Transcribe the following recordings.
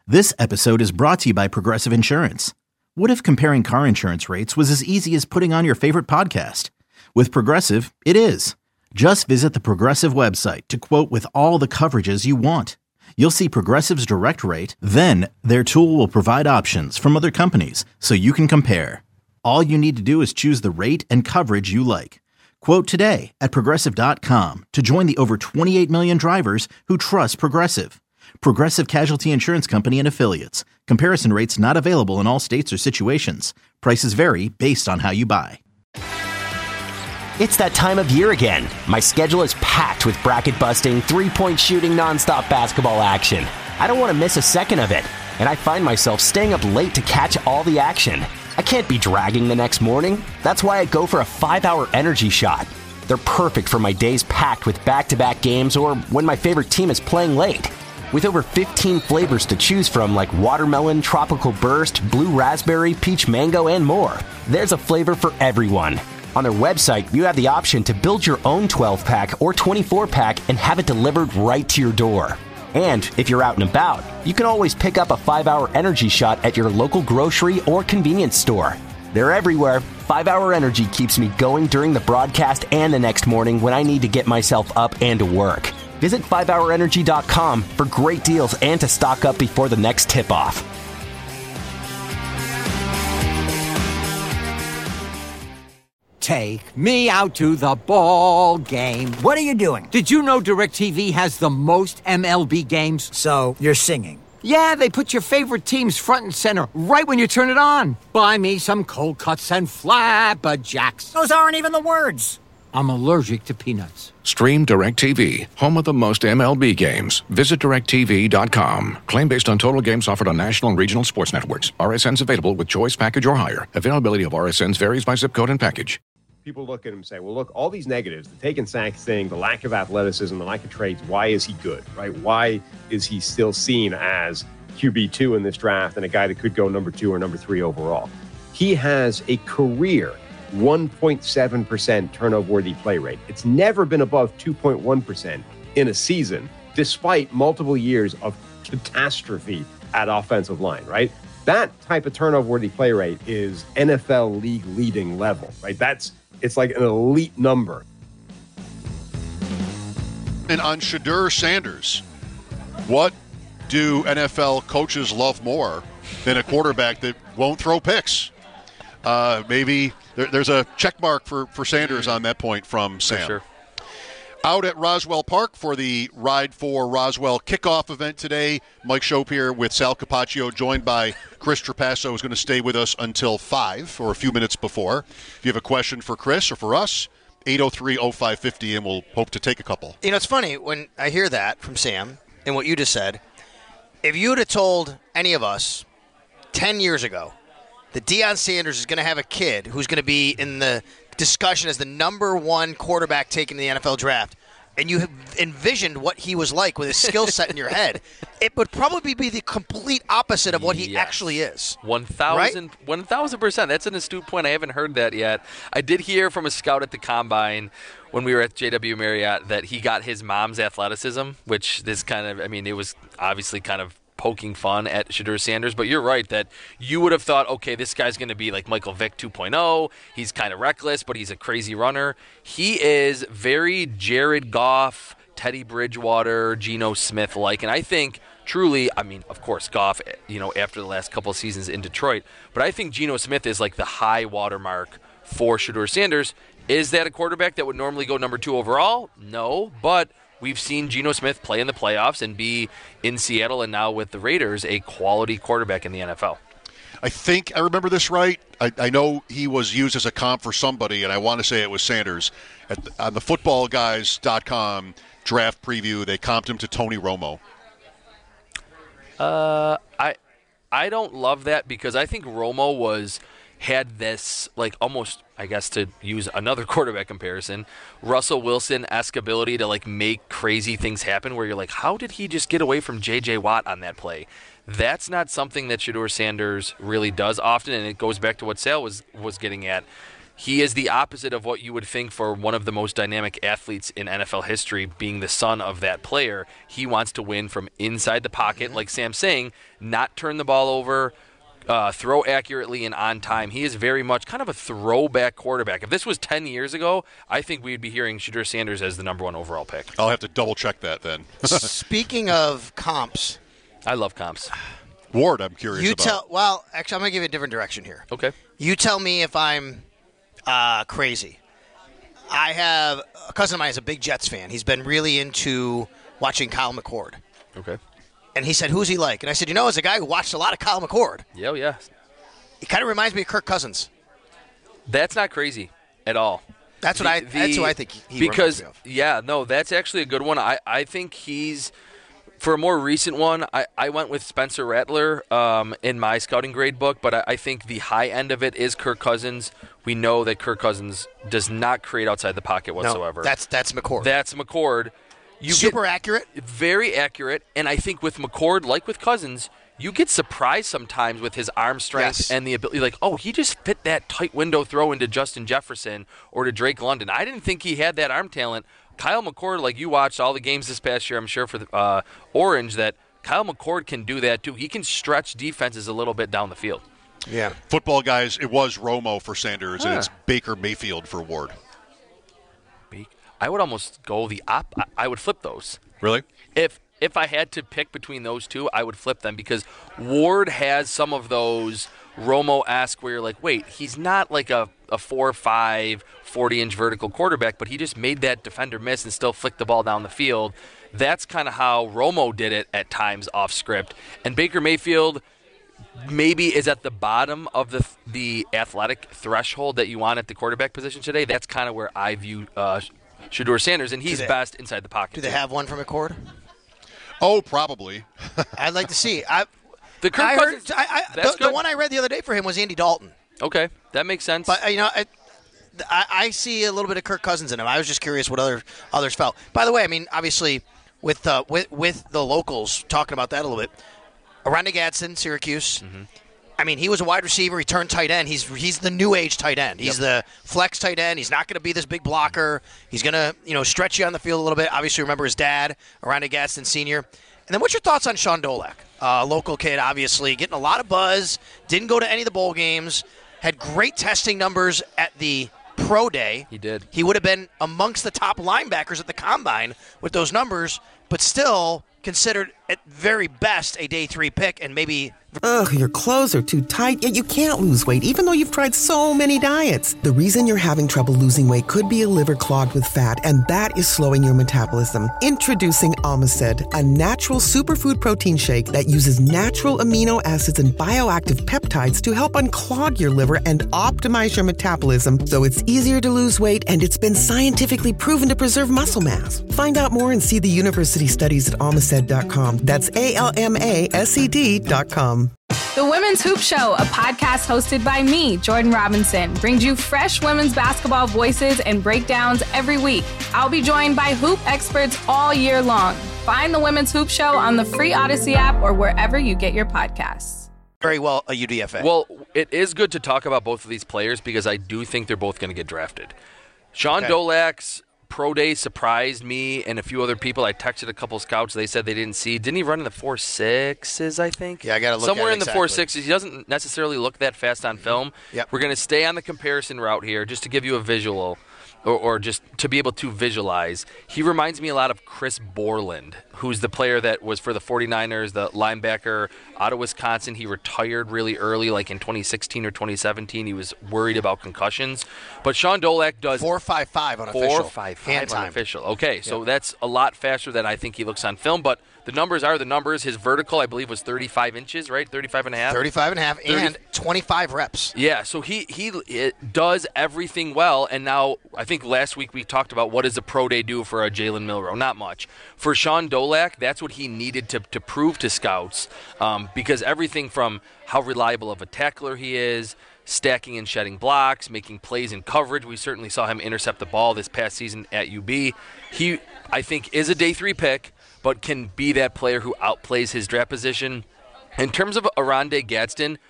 This episode is brought to you by Progressive Insurance. What if comparing car insurance rates was as easy as putting on your favorite podcast? With Progressive, it is. Just visit the Progressive website to quote with all the coverages you want. You'll see Progressive's direct rate, then their tool will provide options from other companies so you can compare. All you need to do is choose the rate and coverage you like. Quote today at Progressive.com to join the over 28 million drivers who trust Progressive. Progressive Casualty Insurance Company and Affiliates. Comparison rates not available in all states or situations. Prices vary based on how you buy. It's that time of year again. My schedule is packed with bracket-busting, three-point shooting, nonstop basketball action. I don't want to miss a second of it, and I find myself staying up late to catch all the action. I can't be dragging the next morning. That's why I go for a 5-hour energy shot. They're perfect for my days packed with back-to-back games or when my favorite team is playing late. With over 15 flavors to choose from like watermelon, tropical burst, blue raspberry, peach mango, and more, there's a flavor for everyone. On their website, you have the option to build your own 12-pack or 24-pack and have it delivered right to your door. And if you're out and about, you can always pick up a 5-hour energy shot at your local grocery or convenience store. They're everywhere. 5-hour energy keeps me going during the broadcast and the next morning when I need to get myself up and to work. Visit 5hourenergy.com for great deals and to stock up before the next tip-off. Take me out to the ball game. What are you doing? Did you know DirecTV has the most MLB games? So, you're singing. Yeah, they put your favorite teams front and center right when you turn it on. Buy me some cold cuts and flabberjacks. Those aren't even the words. I'm allergic to peanuts. Stream DirecTV, home of the most MLB games. Visit DirecTV.com. Claim based on total games offered on national and regional sports networks. RSNs available with choice package or higher. Availability of RSNs varies by zip code and package. People look at him and say, well, look, all these negatives, the taking sacks thing, the lack of athleticism, the lack of trades, why is he good, right? Why is he still seen as QB2 in this draft and a guy that could go number 2 or number 3 overall? He has a career 1.7% turnover-worthy play rate. It's never been above 2.1% in a season, despite multiple years of catastrophe at offensive line, right? That type of turnover-worthy play rate is NFL league leading level, right? It's like an elite number. And on Shedeur Sanders, what do NFL coaches love more than a quarterback that won't throw picks? Maybe there's a check mark for Sanders on that point from Sam. For sure. Out at Roswell Park for the Ride for Roswell kickoff event today. Mike Schopp here with Sal Capaccio, joined by Chris Trapasso, who's going to stay with us until 5 or a few minutes before. If you have a question for Chris or for us, 803-0550, and we'll hope to take a couple. You know, it's funny when I hear that from Sam and what you just said. If you would have told any of us 10 years ago that Deion Sanders is going to have a kid who's going to be in the discussion as the number 1 quarterback taken in the NFL draft, and you have envisioned what he was like with his skill set in your head, it would probably be the complete opposite of what he actually is. 1,000%. That's an astute point. I haven't heard that yet. I did hear from a scout at the Combine when we were at JW Marriott that he got his mom's athleticism, which this kind of, it was obviously kind of poking fun at Shedeur Sanders, but you're right that you would have thought, okay, this guy's going to be like Michael Vick 2.0. He's kind of reckless, but he's a crazy runner. He is very Jared Goff, Teddy Bridgewater, Geno Smith-like, and I think truly, of course, Goff, after the last couple of seasons in Detroit, but I think Geno Smith is like the high watermark for Shedeur Sanders. Is that a quarterback that would normally go number 2 overall? No, but we've seen Geno Smith play in the playoffs and be in Seattle and now with the Raiders a quality quarterback in the NFL. I think I remember this right. I know he was used as a comp for somebody, and I want to say it was Sanders. On the footballguys.com draft preview, they comped him to Tony Romo. I don't love that because I think Romo had this, like, almost, I guess, to use another quarterback comparison, Russell Wilson-esque ability to, like, make crazy things happen where you're like, how did he just get away from J.J. Watt on that play? That's not something that Shedeur Sanders really does often, and it goes back to what Sal was getting at. He is the opposite of what you would think for one of the most dynamic athletes in NFL history, being the son of that player. He wants to win from inside the pocket, like Sam's saying, not turn the ball over, throw accurately and on time. He is very much kind of a throwback quarterback. If this was 10 years ago, I think we'd be hearing Shedeur Sanders as the number 1 overall pick. I'll have to double-check that then. Speaking of comps. I love comps. Ward, I'm curious about. Well, actually, I'm going to give you a different direction here. Okay. You tell me if I'm crazy. I have a cousin of mine is a big Jets fan. He's been really into watching Kyle McCord. Okay. And he said, who's he like? And I said, as a guy who watched a lot of Kyle McCord. Yeah. He kind of reminds me of Kirk Cousins. That's not crazy at all. That's what I think he reminds me of. Yeah, no, that's actually a good one. I think he's, for a more recent one, I went with Spencer Rattler in my scouting grade book, but I think the high end of it is Kirk Cousins. We know that Kirk Cousins does not create outside the pocket whatsoever. No, that's McCord. That's McCord. Super accurate? Very accurate, and I think with McCord, like with Cousins, you get surprised sometimes with his arm strength and the ability, like, he just fit that tight window throw into Justin Jefferson or to Drake London. I didn't think he had that arm talent. Kyle McCord, like you watched all the games this past year, I'm sure, for the Orange, that Kyle McCord can do that too. He can stretch defenses a little bit down the field. Yeah. Football guys, it was Romo for Sanders, and it's Baker Mayfield for Ward. I would almost go I would flip those. Really? If I had to pick between those two, I would flip them because Ward has some of those Romo-esque where you're like, wait, he's not like a 4'5", 40-inch vertical quarterback, but he just made that defender miss and still flicked the ball down the field. That's kind of how Romo did it at times off script. And Baker Mayfield maybe is at the bottom of the athletic threshold that you want at the quarterback position today. That's kind of where I view Shedeur Sanders, and he's best inside the pocket. Do they have one from McCord? Oh, probably. I'd like to see. The one I read the other day for him was Andy Dalton. Okay, that makes sense. But I see a little bit of Kirk Cousins in him. I was just curious what others felt. By the way, I mean obviously with the locals talking about that a little bit. Oronde Gadsden, Syracuse. Mm-hmm. I mean, he was a wide receiver. He turned tight end. He's the new age tight end. He's the flex tight end. He's not going to be this big blocker. He's going to stretch you on the field a little bit. Obviously, remember his dad, Oronde Gadsden Sr. And then what's your thoughts on Sean Dolak? Local kid, obviously, getting a lot of buzz. Didn't go to any of the bowl games. Had great testing numbers at the pro day. He did. He would have been amongst the top linebackers at the combine with those numbers, but still considered at very best a day 3 pick and maybe... Ugh, your clothes are too tight, yet you can't lose weight even though you've tried so many diets. The reason you're having trouble losing weight could be a liver clogged with fat, and that is slowing your metabolism. Introducing Omicid, a natural superfood protein shake that uses natural amino acids and bioactive peptides to help unclog your liver and optimize your metabolism so it's easier to lose weight, and it's been scientifically proven to preserve muscle mass. Find out more and see the university studies at Omicid.com. That's ALMASED.com. The Women's Hoop Show, a podcast hosted by me, Jordan Robinson, brings you fresh women's basketball voices and breakdowns every week. I'll be joined by hoop experts all year long. Find the Women's Hoop Show on the free Odyssey app or wherever you get your podcasts. Very well, a UDFA. Well, it is good to talk about both of these players because I do think they're both going to get drafted. Sean Dolak's pro day surprised me and a few other people. I texted a couple scouts. They said they didn't see. Didn't he run in the 4.6s, I think? Yeah, I got to look somewhere at in the 4.6s. He doesn't necessarily look that fast on film. Yep. We're going to stay on the comparison route here just to give you a visual or just to be able to visualize. He reminds me a lot of Chris Borland, who's the player that was for the 49ers, the linebacker out of Wisconsin. He retired really early, like in 2016 or 2017. He was worried about concussions. But Sean Dolak does 4.55 unofficial. 4.55 unofficial. Okay, so that's a lot faster than I think he looks on film. But the numbers are the numbers. His vertical, I believe, was 35 inches, right? 35 and a half? 35 and a half and 25 reps. Yeah, so he does everything well. And now I think last week we talked about what does a pro day do for a Jalen Milroe. Not much. For Sean Dolak, that's what he needed to prove to scouts because everything from how reliable of a tackler he is, stacking and shedding blocks, making plays in coverage. We certainly saw him intercept the ball this past season at UB. He, I think, is a day 3 pick, but can be that player who outplays his draft position. In terms of Oronde Gadsden,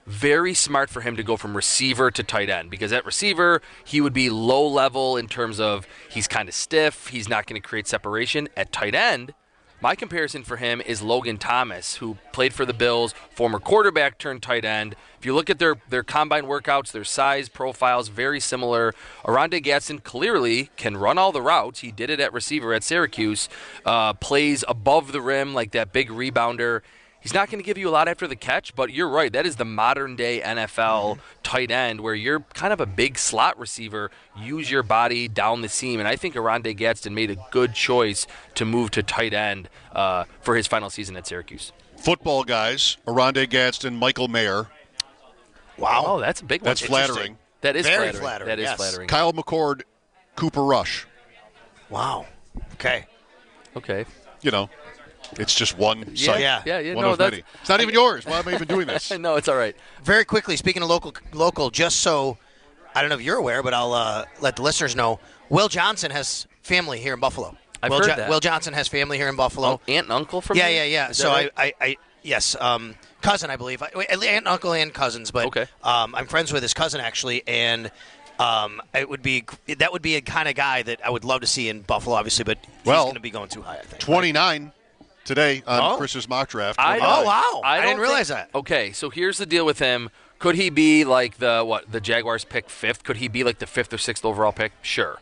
very smart for him to go from receiver to tight end, because at receiver, he would be low level in terms of he's kind of stiff. He's not going to create separation. At tight end, my comparison for him is Logan Thomas, who played for the Bills, former quarterback turned tight end. If you look at their combine workouts, their size profiles, very similar. Oronde Gadsden clearly can run all the routes. He did it at receiver at Syracuse, plays above the rim like that big rebounder. He's not going to give you a lot after the catch, but you're right. That is the modern-day NFL tight end where you're kind of a big slot receiver. Use your body down the seam, and I think Oronde Gadsden made a good choice to move to tight end for his final season at Syracuse. Football guys, Oronde Gadsden, Michael Mayer. Wow. Oh, that's a big one. That's flattering. That is Very flattering. That is yes. flattering. Kyle McCord, Cooper Rush. Wow. Okay. You know, it's just one site. Yeah. One No, of many. It's not even yours. Why am I even doing this? No, it's all right. Very quickly, speaking of local, just so I don't know if you're aware, but I'll let the listeners know. Will Johnson has family here in Buffalo. I've heard that. Will Johnson has family here in Buffalo. Oh, aunt and uncle from Yeah. here? So right? I yes, cousin, I believe. Aunt, uncle, and cousins. But okay. I'm friends with his cousin actually, and that would be a kind of guy that I would love to see in Buffalo, obviously. But he's going to be going too high, I think. 29 today on Chris's mock draft. Oh wow! I didn't realize think, that. Okay, so here's the deal with him. Could he be like the Jaguars pick 5th? Could he be like the 5th or 6th overall pick? Sure.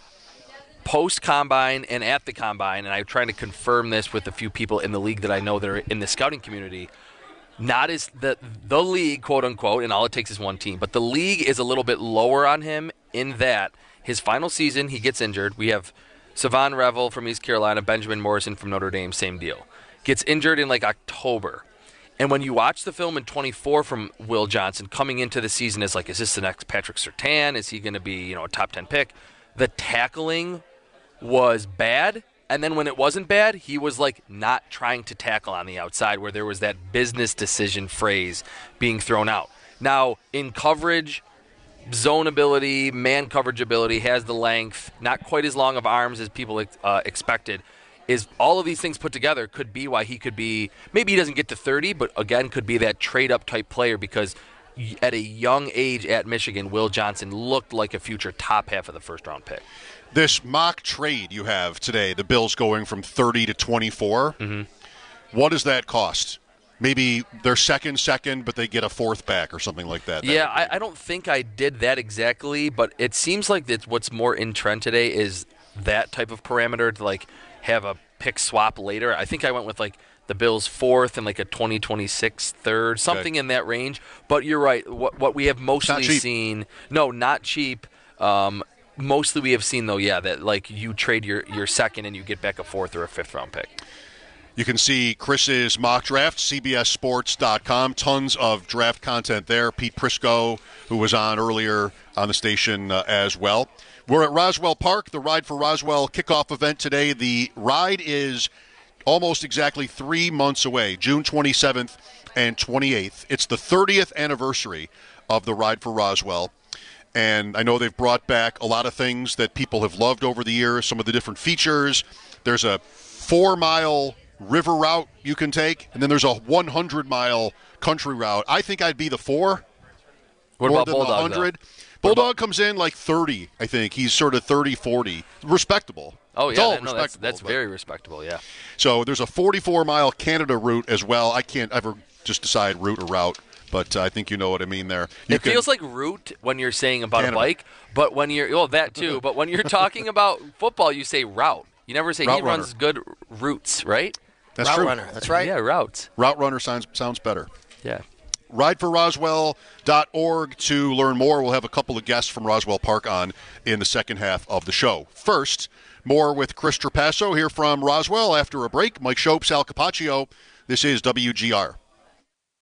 Post-combine and at the combine, and I'm trying to confirm this with a few people in the league that I know that are in the scouting community, not as the league, quote-unquote, and all it takes is one team, but the league is a little bit lower on him in that his final season, he gets injured. We have Savon Revel from East Carolina, Benjamin Morrison from Notre Dame, same deal. Gets injured in like October. And when you watch the film in 24 from Will Johnson coming into the season as like, is this the next Patrick Surtain? Is he going to be, a top 10 pick? The tackling was bad, and then when it wasn't bad, he was like not trying to tackle on the outside where there was that business decision phrase being thrown out. Now, in coverage, zone ability, man coverage ability, has the length, not quite as long of arms as people expected. Is all of these things put together could be why he could be, maybe he doesn't get to 30, but again could be that trade-up type player because at a young age at Michigan, Will Johnson looked like a future top half of the first-round pick. This mock trade you have today, the Bills going from 30 to 24, what does that cost? Maybe they're second, but they get a 4th back or something like that. Yeah, I don't think I did that exactly, but it seems like that what's more in trend today is that type of parameter to like have a pick swap later. I think I went with like the Bills 4th and like a 2026 3rd, something in that range. But you're right. What we have mostly seen, no, not cheap. Mostly we have seen, though, that like you trade your second and you get back a 4th or a 5th round pick. You can see Chris's mock draft, CBSSports.com. Tons of draft content there. Pete Prisco, who was on earlier on the station as well. We're at Roswell Park, the Ride for Roswell kickoff event today. The ride is almost exactly 3 months away, June 27th and 28th. It's the 30th anniversary of the Ride for Roswell. And I know they've brought back a lot of things that people have loved over the years, some of the different features. There's a 4-mile river route you can take, and then there's a 100-mile country route. I think I'd be the 4. What more about than Bulldog, the 100. Bulldog comes in like 30, I think. He's sort of 30, 40. Respectable. Oh, yeah. That's very respectable, yeah. So there's a 44-mile Canada route as well. I can't ever just decide route or route, but I think you know what I mean there. It feels like route when you're saying about Canada. A bike, but when you're that too. But when you're talking about football, you say route. You never say he runs good routes, right? That's route true. Runner. That's right. Yeah, routes. Route runner sounds better. Yeah. RideForRoswell.org to learn more. We'll have a couple of guests from Roswell Park on in the second half of the show. First, more with Chris Trapasso here from Roswell after a break. Mike Schopp, Sal Capaccio. This is WGR.